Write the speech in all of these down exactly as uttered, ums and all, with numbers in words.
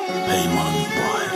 Peyman Bahir.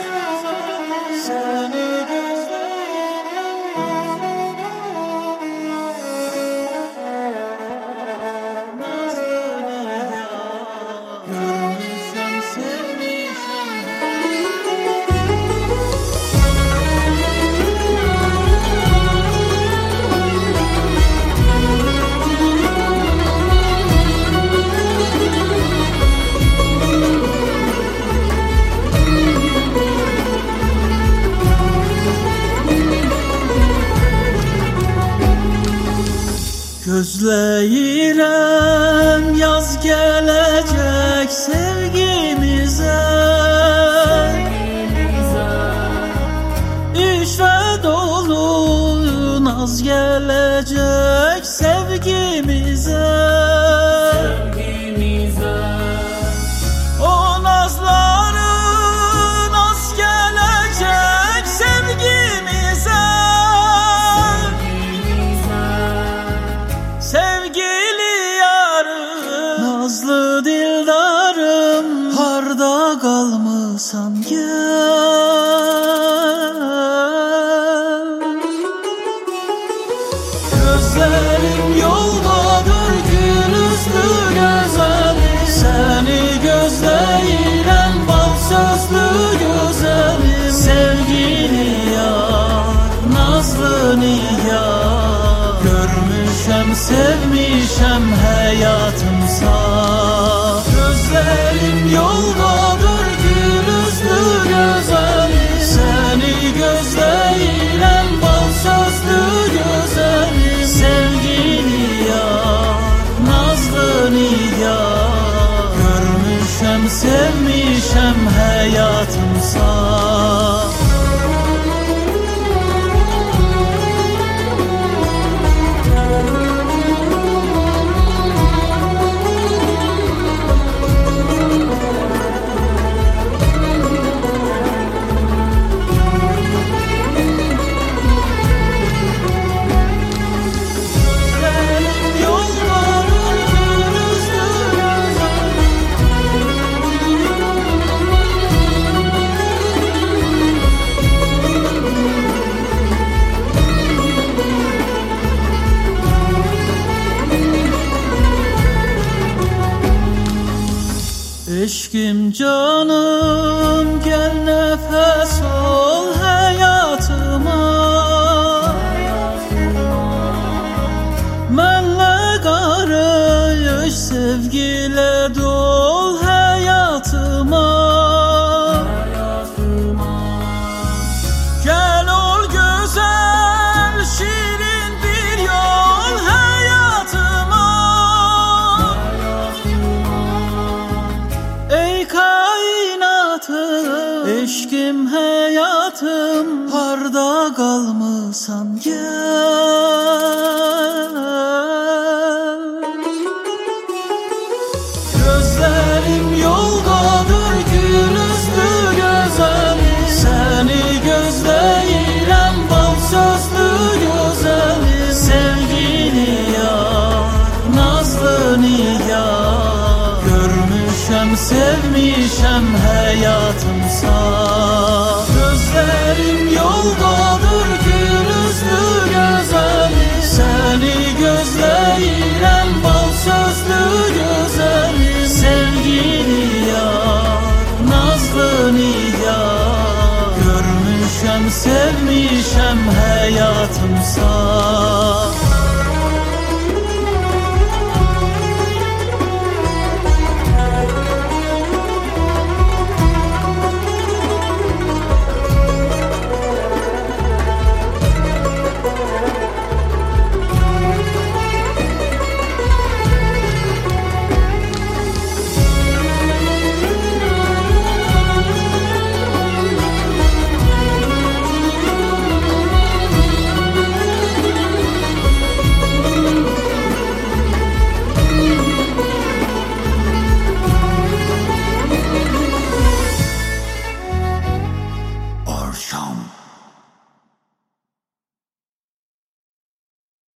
Gözleyirem yaz gelecek sevgimize, İşve dolu naz gelecek sevgimize. O nazların naz gelecek sevgimize. Sevgili yarım, nazlı dildarım, harda kalmışsan gel. Gözlerim yoldadır gül üstü güzelim, seni gözleyirem bal sözlü güzelim. Sevgili yar, nazlı nigar, görmüşem sevmişem hayatımsa. Gözlerim yoldadır gül üstü güzelim, seni gözleyirem bal sözlü güzelim. Sevgili yar, nazlı nigar, görmüşem sevmişem hayatımsa. Eşkim canım gel nefes ol hayatıma, Mənle karış sevgiyle dol hayatıma. Gel ol güzel şirin bir yol hayatıma. Ey kainatım, eşkim hayatım, harda kalmışsan gel. Gözlerim yoldadır gül üstü güzelim, seni gözleyirem bal sözlü güzelim. Sevgili yar, nazlı nigar, görmüşem sevmişem hayatımsa. Gözlerim yolda